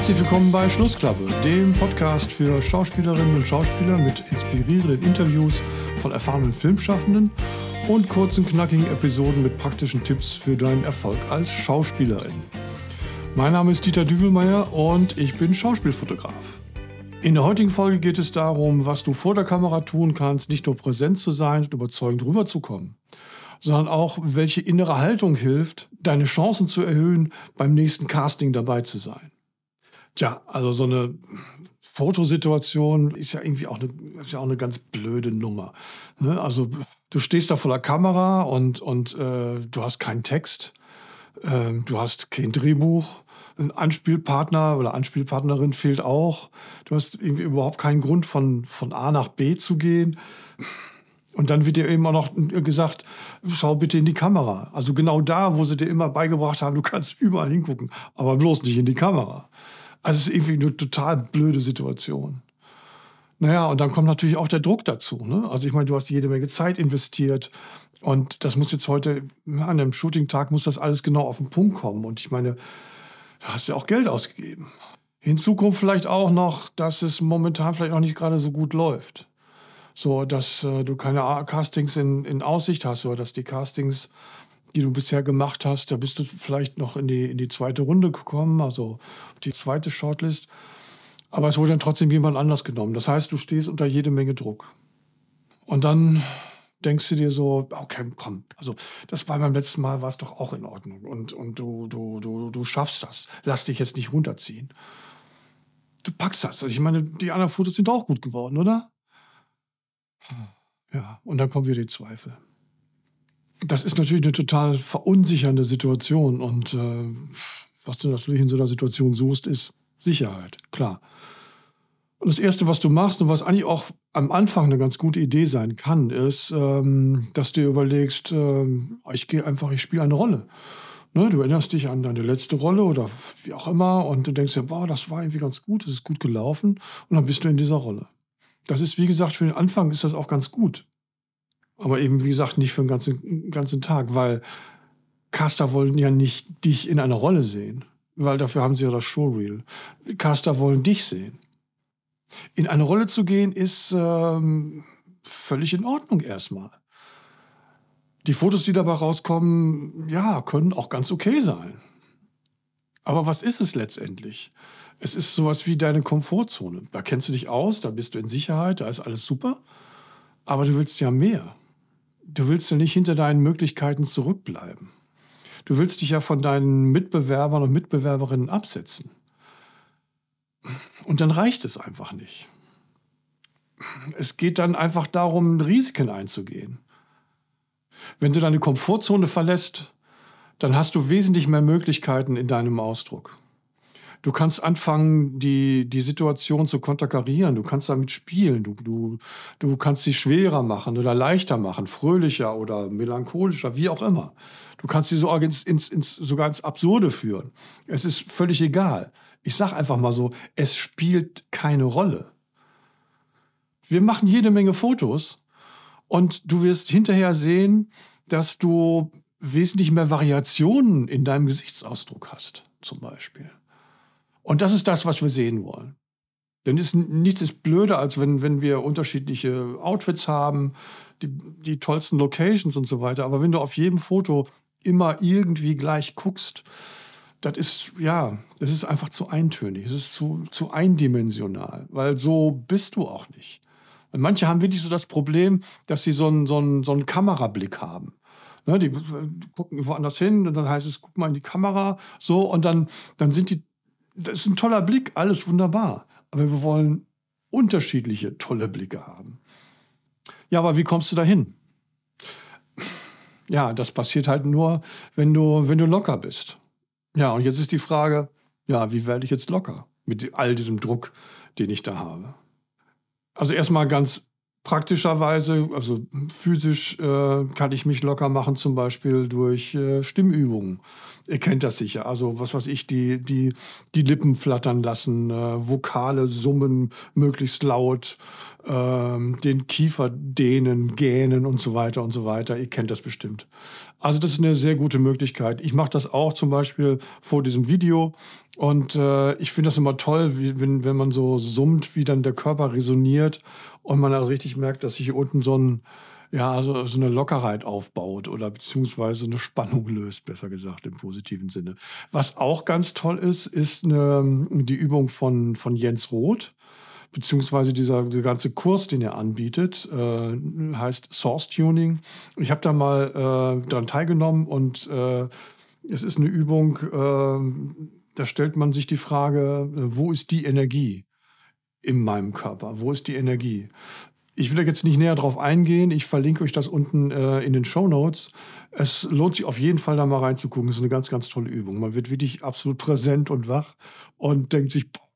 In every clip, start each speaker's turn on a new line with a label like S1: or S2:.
S1: Herzlich willkommen bei Schlussklappe, dem Podcast für Schauspielerinnen und Schauspieler mit inspirierenden Interviews von erfahrenen Filmschaffenden und kurzen, knackigen Episoden mit praktischen Tipps für deinen Erfolg als Schauspielerin. Mein Name ist Dieter Düvelmeier und ich bin Schauspielfotograf. In der heutigen Folge geht es darum, was du vor der Kamera tun kannst, nicht nur präsent zu sein und überzeugend rüberzukommen, sondern auch, welche innere Haltung hilft, deine Chancen zu erhöhen, beim nächsten Casting dabei zu sein. Tja, also so eine Fotosituation ist ja irgendwie auch eine ganz blöde Nummer. Ne? Also du stehst da vor der Kamera und du hast keinen Text, du hast kein Drehbuch, ein Anspielpartner oder Anspielpartnerin fehlt auch. Du hast irgendwie überhaupt keinen Grund, von A nach B zu gehen. Und dann wird dir eben auch noch gesagt, schau bitte in die Kamera. Also genau da, wo sie dir immer beigebracht haben, du kannst überall hingucken, aber bloß nicht in die Kamera. Also es ist irgendwie eine total blöde Situation. Naja, und dann kommt natürlich auch der Druck dazu. Ne? Also ich meine, du hast jede Menge Zeit investiert und das muss jetzt heute, an einem Shooting-Tag muss das alles genau auf den Punkt kommen. Und ich meine, da hast du ja auch Geld ausgegeben. Hinzu kommt vielleicht auch noch, dass es momentan vielleicht auch nicht gerade so gut läuft. So, dass du keine Castings in Aussicht hast oder dass die Castings, die du bisher gemacht hast, da bist du vielleicht noch in die zweite Runde gekommen, also die zweite Shortlist. Aber es wurde dann trotzdem jemand anders genommen. Das heißt, du stehst unter jede Menge Druck. Und dann denkst du dir so, okay, komm, also das war beim letzten Mal, war es doch auch in Ordnung. Und du schaffst das. Lass dich jetzt nicht runterziehen. Du packst das. Also ich meine, die anderen Fotos sind auch gut geworden, oder? Ja, und dann kommen wieder die Zweifel. Das ist natürlich eine total verunsichernde Situation. Und was du natürlich in so einer Situation suchst, ist Sicherheit, klar. Und das Erste, was du machst und was eigentlich auch am Anfang eine ganz gute Idee sein kann, ist, dass du dir überlegst, ich spiele eine Rolle. Ne, du erinnerst dich an deine letzte Rolle oder wie auch immer und du denkst dir, boah, das war irgendwie ganz gut, das ist gut gelaufen und dann bist du in dieser Rolle. Das ist, wie gesagt, für den Anfang ist das auch ganz gut. Aber eben, wie gesagt, nicht für den ganzen Tag, weil Caster wollen ja nicht dich in einer Rolle sehen, weil dafür haben sie ja das Showreel. Caster wollen dich sehen. In eine Rolle zu gehen ist völlig in Ordnung erstmal. Die Fotos, die dabei rauskommen, ja, können auch ganz okay sein. Aber was ist es letztendlich? Es ist sowas wie deine Komfortzone. Da kennst du dich aus, da bist du in Sicherheit, da ist alles super. Aber du willst ja mehr. Du willst ja nicht hinter deinen Möglichkeiten zurückbleiben. Du willst dich ja von deinen Mitbewerbern und Mitbewerberinnen absetzen. Und dann reicht es einfach nicht. Es geht dann einfach darum, Risiken einzugehen. Wenn du deine Komfortzone verlässt, dann hast du wesentlich mehr Möglichkeiten in deinem Ausdruck. Du kannst anfangen, die Situation zu konterkarieren. Du kannst damit spielen. Du kannst sie schwerer machen oder leichter machen, fröhlicher oder melancholischer, wie auch immer. Du kannst sie sogar ins Absurde führen. Es ist völlig egal. Ich sage einfach mal so, es spielt keine Rolle. Wir machen jede Menge Fotos und du wirst hinterher sehen, dass du wesentlich mehr Variationen in deinem Gesichtsausdruck hast, zum Beispiel. Und das ist das, was wir sehen wollen. Denn nichts ist blöder, als wenn wir unterschiedliche Outfits haben, die tollsten Locations und so weiter. Aber wenn du auf jedem Foto immer irgendwie gleich guckst, das ist einfach zu eintönig. Das ist zu eindimensional, weil so bist du auch nicht. Und manche haben wirklich so das Problem, dass sie so einen Kamerablick haben. Ne, die gucken woanders hin und dann heißt es, guck mal in die Kamera, so, und dann sind die. Das ist ein toller Blick, alles wunderbar. Aber wir wollen unterschiedliche tolle Blicke haben. Ja, aber wie kommst du dahin? Ja, das passiert halt nur, wenn du locker bist. Ja, und jetzt ist die Frage, ja, wie werde ich jetzt locker mit all diesem Druck, den ich da habe? Also erstmal ganz praktischerweise, also physisch kann ich mich locker machen, zum Beispiel durch Stimmübungen. Ihr kennt das sicher. Also was weiß ich, die Lippen flattern lassen, Vokale summen möglichst laut, den Kiefer dehnen, gähnen und so weiter und so weiter. Ihr kennt das bestimmt. Also das ist eine sehr gute Möglichkeit. Ich mache das auch zum Beispiel vor diesem Video. Und ich finde das immer toll, wenn man so summt, wie dann der Körper resoniert und man also richtig merkt, dass sich hier unten so eine Lockerheit aufbaut oder beziehungsweise eine Spannung löst, besser gesagt, im positiven Sinne. Was auch ganz toll ist die Übung von Jens Roth, beziehungsweise dieser ganze Kurs, den er anbietet, heißt Source Tuning. Ich habe da mal daran teilgenommen und es ist eine Übung, da stellt man sich die Frage, wo ist die Energie in meinem Körper? Wo ist die Energie? Ich will da jetzt nicht näher drauf eingehen. Ich verlinke euch das unten in den Shownotes. Es lohnt sich auf jeden Fall, da mal reinzugucken. Es ist eine ganz, ganz tolle Übung. Man wird wirklich absolut präsent und wach und denkt sich, boah,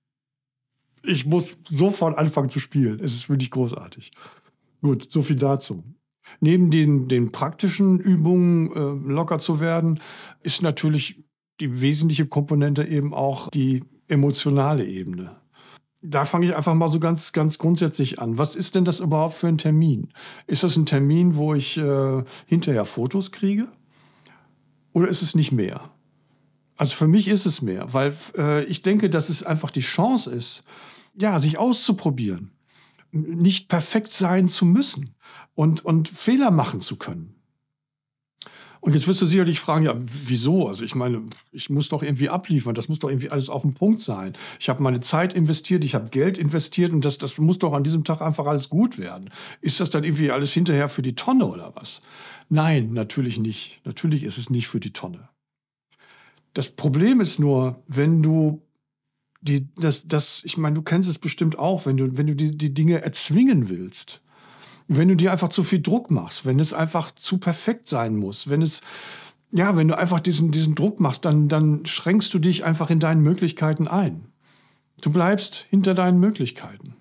S1: ich muss sofort anfangen zu spielen. Es ist wirklich großartig. Gut, so viel dazu. Neben den praktischen Übungen locker zu werden, ist natürlich die wesentliche Komponente eben auch die emotionale Ebene. Da fange ich einfach mal so ganz, ganz grundsätzlich an. Was ist denn das überhaupt für ein Termin? Ist das ein Termin, wo ich hinterher Fotos kriege? Oder ist es nicht mehr? Also für mich ist es mehr, weil ich denke, dass es einfach die Chance ist, ja, sich auszuprobieren, nicht perfekt sein zu müssen und Fehler machen zu können. Und jetzt wirst du sicherlich fragen, ja, wieso? Also ich meine, ich muss doch irgendwie abliefern, das muss doch irgendwie alles auf den Punkt sein. Ich habe meine Zeit investiert, ich habe Geld investiert und das muss doch an diesem Tag einfach alles gut werden. Ist das dann irgendwie alles hinterher für die Tonne oder was? Nein, natürlich nicht. Natürlich ist es nicht für die Tonne. Das Problem ist nur, wenn du ich meine, du kennst es bestimmt auch, wenn du die Dinge erzwingen willst. Wenn du dir einfach zu viel Druck machst, wenn es einfach zu perfekt sein muss, wenn du einfach diesen Druck machst, dann schränkst du dich einfach in deinen Möglichkeiten ein. Du bleibst hinter deinen Möglichkeiten.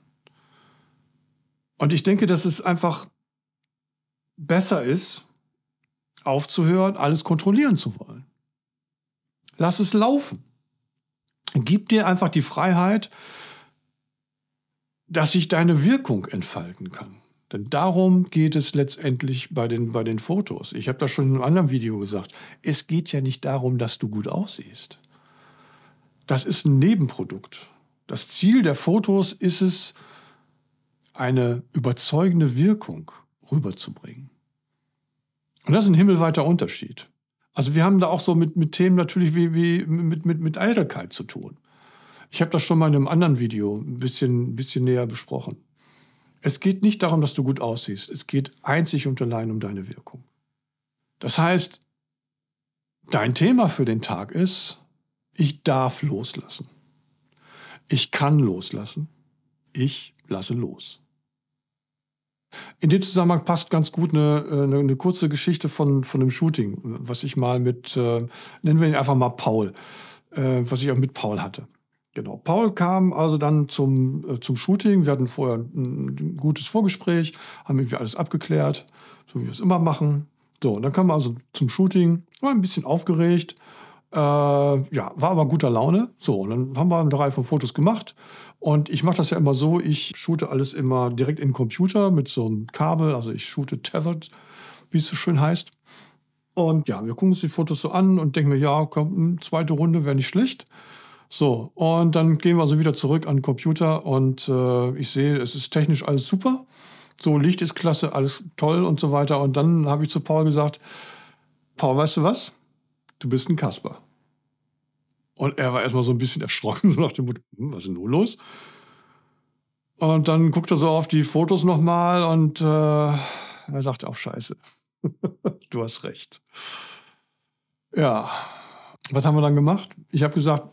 S1: Und ich denke, dass es einfach besser ist, aufzuhören, alles kontrollieren zu wollen. Lass es laufen. Gib dir einfach die Freiheit, dass sich deine Wirkung entfalten kann. Denn darum geht es letztendlich bei den Fotos. Ich habe das schon in einem anderen Video gesagt. Es geht ja nicht darum, dass du gut aussiehst. Das ist ein Nebenprodukt. Das Ziel der Fotos ist es, eine überzeugende Wirkung rüberzubringen. Und das ist ein himmelweiter Unterschied. Also wir haben da auch so mit Themen natürlich wie mit Eitelkeit zu tun. Ich habe das schon mal in einem anderen Video ein bisschen näher besprochen. Es geht nicht darum, dass du gut aussiehst. Es geht einzig und allein um deine Wirkung. Das heißt, dein Thema für den Tag ist, ich darf loslassen. Ich kann loslassen. Ich lasse los. In dem Zusammenhang passt ganz gut eine kurze Geschichte von einem Shooting, was ich mal nennen wir ihn einfach mal Paul, was ich auch mit Paul hatte. Genau. Paul kam also dann zum Shooting. Wir hatten vorher ein gutes Vorgespräch, haben irgendwie alles abgeklärt, so wie wir es immer machen. So, und dann kam er also zum Shooting, war ein bisschen aufgeregt, war aber guter Laune. So, und dann haben wir eine Reihe von Fotos gemacht. Und ich mache das ja immer so, ich shoote alles immer direkt in den Computer mit so einem Kabel. Also ich shoote tethered, wie es so schön heißt. Und ja, wir gucken uns die Fotos so an und denken mir, ja, komm, zweite Runde wäre nicht schlecht. So, und dann gehen wir also wieder zurück an den Computer und ich sehe, es ist technisch alles super. So, Licht ist klasse, alles toll und so weiter. Und dann habe ich zu Paul gesagt, Paul, weißt du was? Du bist ein Kasper. Und er war erstmal so ein bisschen erschrocken, so nach dem Motto, was ist denn nun los? Und dann guckt er so auf die Fotos nochmal und er sagte auch, scheiße, du hast recht. Ja, was haben wir dann gemacht? Ich habe gesagt,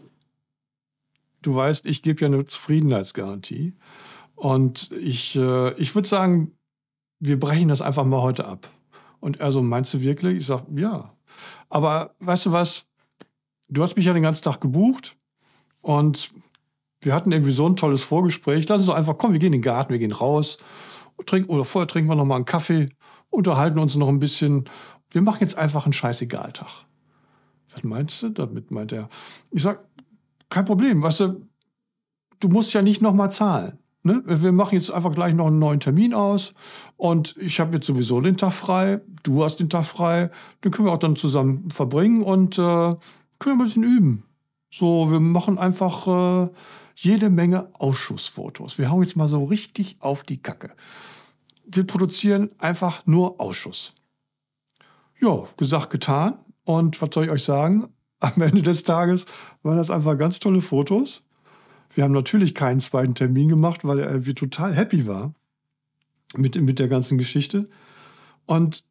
S1: du weißt, ich gebe ja eine Zufriedenheitsgarantie. Und ich würde sagen, wir brechen das einfach mal heute ab. Und er so, meinst du wirklich? Ich sage, ja. Aber weißt du was? Du hast mich ja den ganzen Tag gebucht und wir hatten irgendwie so ein tolles Vorgespräch. Lass uns doch einfach, komm, wir gehen in den Garten, wir gehen raus oder vorher trinken wir noch mal einen Kaffee, unterhalten uns noch ein bisschen. Wir machen jetzt einfach einen Scheißegal-Tag. Was meinst du? Damit meint er. Ich sag, kein Problem, weißt du musst ja nicht noch mal zahlen. Ne? Wir machen jetzt einfach gleich noch einen neuen Termin aus und ich habe jetzt sowieso den Tag frei, du hast den Tag frei, den können wir auch dann zusammen verbringen und können wir ein bisschen üben. So, wir machen einfach jede Menge Ausschussfotos. Wir hauen jetzt mal so richtig auf die Kacke. Wir produzieren einfach nur Ausschuss. Ja, gesagt, getan. Und was soll ich euch sagen? Am Ende des Tages waren das einfach ganz tolle Fotos. Wir haben natürlich keinen zweiten Termin gemacht, weil er irgendwie total happy war mit der ganzen Geschichte. Und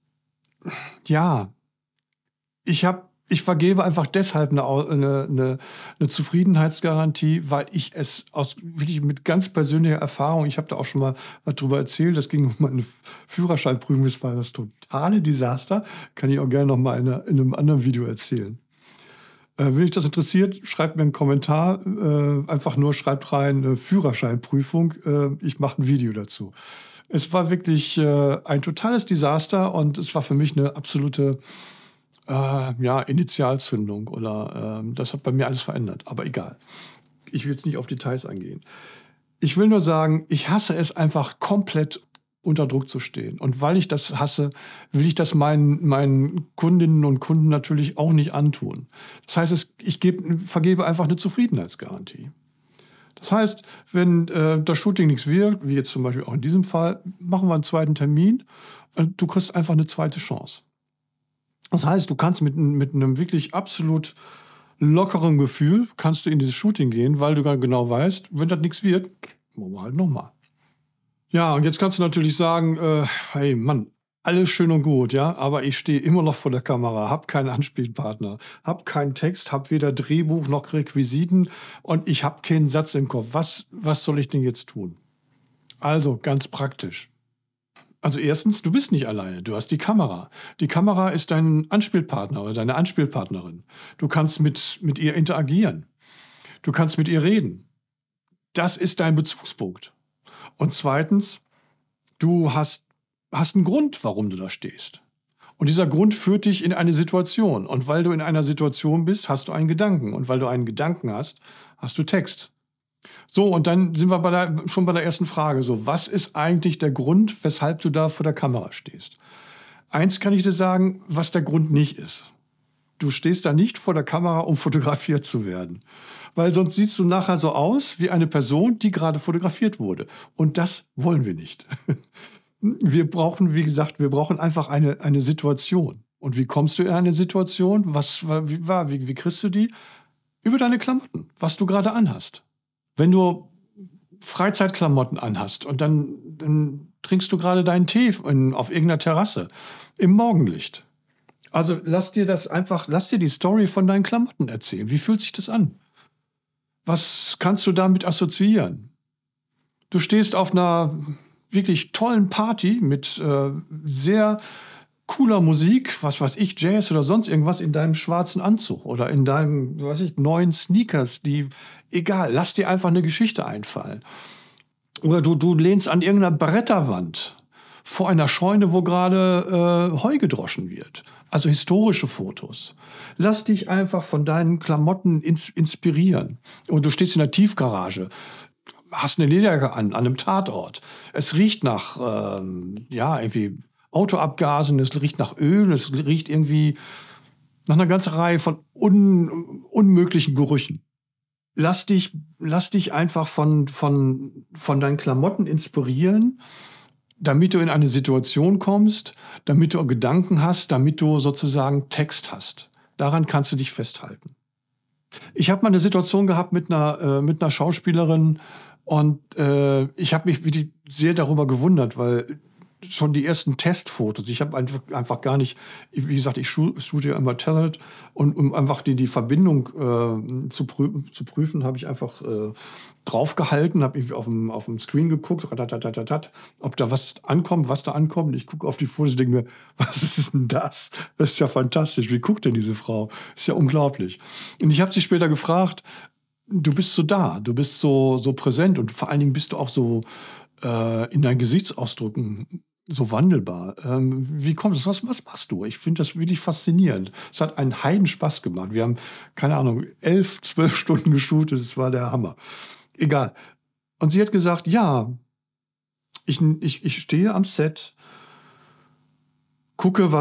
S1: ja, ich vergebe einfach deshalb eine Zufriedenheitsgarantie, weil ich es aus wirklich mit ganz persönlicher Erfahrung, ich habe da auch schon mal was drüber erzählt, das ging um meine Führerscheinprüfung, das war das totale Desaster. Kann ich auch gerne noch mal in einem anderen Video erzählen. Wenn euch das interessiert, schreibt mir einen Kommentar. Einfach nur schreibt rein Führerscheinprüfung. Ich mache ein Video dazu. Es war wirklich ein totales Desaster und es war für mich eine absolute Initialzündung oder das hat bei mir alles verändert. Aber egal. Ich will jetzt nicht auf Details eingehen. Ich will nur sagen, ich hasse es einfach komplett unter Druck zu stehen. Und weil ich das hasse, will ich das meinen Kundinnen und Kunden natürlich auch nicht antun. Das heißt, ich vergebe einfach eine Zufriedenheitsgarantie. Das heißt, wenn das Shooting nichts wird, wie jetzt zum Beispiel auch in diesem Fall, machen wir einen zweiten Termin und du kriegst einfach eine zweite Chance. Das heißt, du kannst mit einem wirklich absolut lockeren Gefühl kannst du in dieses Shooting gehen, weil du genau weißt, wenn das nichts wird, machen wir halt nochmal. Ja, und jetzt kannst du natürlich sagen, hey Mann, alles schön und gut, ja, aber ich stehe immer noch vor der Kamera, habe keinen Anspielpartner, habe keinen Text, habe weder Drehbuch noch Requisiten und ich habe keinen Satz im Kopf. Was soll ich denn jetzt tun? Also ganz praktisch. Also erstens, du bist nicht alleine, du hast die Kamera. Die Kamera ist dein Anspielpartner oder deine Anspielpartnerin. Du kannst mit ihr interagieren. Du kannst mit ihr reden. Das ist dein Bezugspunkt. Und zweitens, du hast einen Grund, warum du da stehst. Und dieser Grund führt dich in eine Situation. Und weil du in einer Situation bist, hast du einen Gedanken. Und weil du einen Gedanken hast, hast du Text. So, und dann sind wir schon bei der ersten Frage. So, was ist eigentlich der Grund, weshalb du da vor der Kamera stehst? Eins kann ich dir sagen, was der Grund nicht ist. Du stehst da nicht vor der Kamera, um fotografiert zu werden. Weil sonst siehst du nachher so aus wie eine Person, die gerade fotografiert wurde. Und das wollen wir nicht. Wir brauchen, wie gesagt, einfach eine Situation. Und wie kommst du in eine Situation? Wie kriegst du die? Über deine Klamotten, was du gerade anhast. Wenn du Freizeitklamotten anhast und dann trinkst du gerade deinen Tee auf irgendeiner Terrasse im Morgenlicht. Also lass dir die Story von deinen Klamotten erzählen. Wie fühlt sich das an? Was kannst du damit assoziieren? Du stehst auf einer wirklich tollen Party mit sehr cooler Musik, was weiß ich, Jazz oder sonst irgendwas in deinem schwarzen Anzug oder in deinem, neuen Sneakers, egal, lass dir einfach eine Geschichte einfallen. Oder du lehnst an irgendeiner Bretterwand vor einer Scheune, wo gerade Heu gedroschen wird. Also historische Fotos. Lass dich einfach von deinen Klamotten inspirieren. Und du stehst in der Tiefgarage, hast eine Lederjacke an einem Tatort. Es riecht nach, irgendwie Autoabgasen, es riecht nach Öl, es riecht irgendwie nach einer ganzen Reihe von unmöglichen Gerüchen. Lass dich einfach von deinen Klamotten inspirieren, damit du in eine Situation kommst, damit du Gedanken hast, damit du sozusagen Text hast. Daran kannst du dich festhalten. Ich habe mal eine Situation gehabt mit einer Schauspielerin und ich habe mich wirklich sehr darüber gewundert, weil schon die ersten Testfotos, ich habe einfach gar nicht, wie gesagt, ich shoote ja immer Tethered und um einfach die Verbindung zu prüfen, habe ich einfach draufgehalten, habe irgendwie auf dem Screen geguckt, ob da was da ankommt. Ich gucke auf die Fotos und denke mir, was ist denn das? Das ist ja fantastisch. Wie guckt denn diese Frau? Ist ja unglaublich. Und ich habe sie später gefragt, du bist so da, du bist so präsent und vor allen Dingen bist du auch so in deinen Gesichtsausdrücken so wandelbar. Wie kommt es? Was machst du? Ich finde das wirklich faszinierend. Es hat einen Heidenspaß gemacht. Wir haben, keine Ahnung, 11, 12 Stunden geshootet. Das war der Hammer. Egal. Und sie hat gesagt, ja, ich stehe am Set gucke,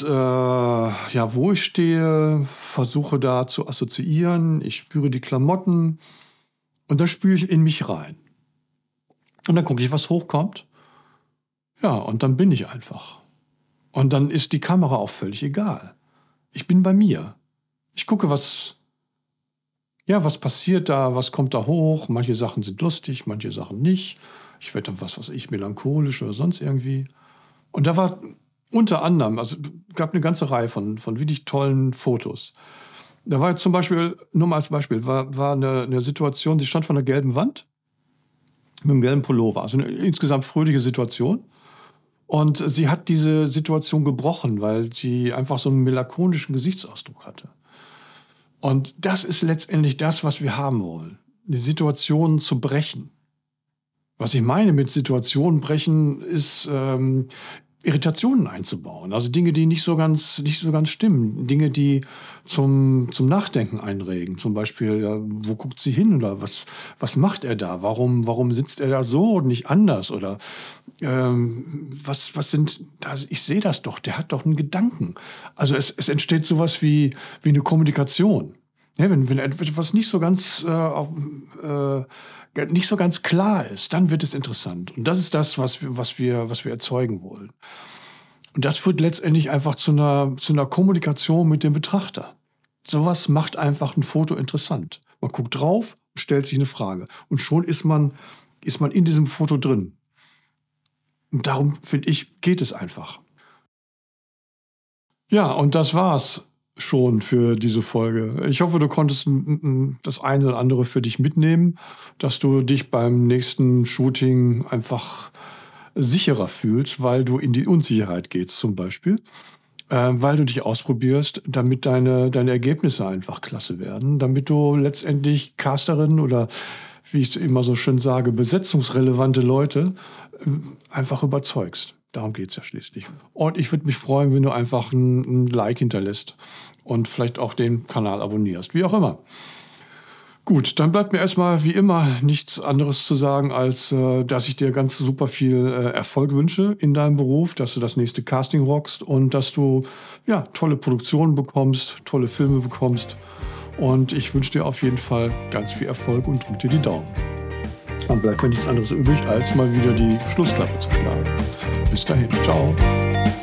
S1: wo ich stehe, versuche da zu assoziieren. Ich spüre die Klamotten und dann spüre ich in mich rein. Und dann gucke ich, was hochkommt. Ja, und dann bin ich einfach. Und dann ist die Kamera auch völlig egal. Ich bin bei mir. Ich gucke, was passiert da, was kommt da hoch. Manche Sachen sind lustig, manche Sachen nicht. Ich werde dann, melancholisch oder sonst irgendwie. Und da war unter anderem, also gab eine ganze Reihe von wirklich tollen Fotos. Da war jetzt zum Beispiel, nur mal als Beispiel, war eine Situation, sie stand vor einer gelben Wand mit einem gelben Pullover. Also eine insgesamt fröhliche Situation. Und sie hat diese Situation gebrochen, weil sie einfach so einen melancholischen Gesichtsausdruck hatte. Und das ist letztendlich das, was wir haben wollen. Die Situationen zu brechen. Was ich meine mit Situationen brechen, ist Irritationen einzubauen. Also Dinge, die nicht so ganz stimmen. Dinge, die zum Nachdenken einregen. Zum Beispiel, ja, wo guckt sie hin oder was macht er da? Warum sitzt er da so und nicht anders? Oder ich sehe das doch, der hat doch einen Gedanken. Also es entsteht sowas wie eine Kommunikation. Ja, wenn etwas nicht so ganz klar ist, dann wird es interessant. Und das ist das, was wir erzeugen wollen. Und das führt letztendlich einfach zu einer Kommunikation mit dem Betrachter. Sowas macht einfach ein Foto interessant. Man guckt drauf, stellt sich eine Frage. Und schon ist man in diesem Foto drin. Und darum, finde ich, geht es einfach. Ja, und das war's schon für diese Folge. Ich hoffe, du konntest das eine oder andere für dich mitnehmen, dass du dich beim nächsten Shooting einfach sicherer fühlst, weil du in die Unsicherheit gehst zum Beispiel, weil du dich ausprobierst, damit deine Ergebnisse einfach klasse werden, damit du letztendlich Casterinnen oder, wie ich immer so schön sage, besetzungsrelevante Leute einfach überzeugst. Darum geht es ja schließlich. Und ich würde mich freuen, wenn du einfach ein Like hinterlässt und vielleicht auch den Kanal abonnierst, wie auch immer. Gut, dann bleibt mir erstmal wie immer nichts anderes zu sagen, als dass ich dir ganz super viel Erfolg wünsche in deinem Beruf, dass du das nächste Casting rockst und dass du tolle Produktionen bekommst, tolle Filme bekommst. Und ich wünsche dir auf jeden Fall ganz viel Erfolg und drück dir die Daumen. Dann bleibt mir nichts anderes übrig, als mal wieder die Schlussklappe zu schlagen. Bis dahin, ciao.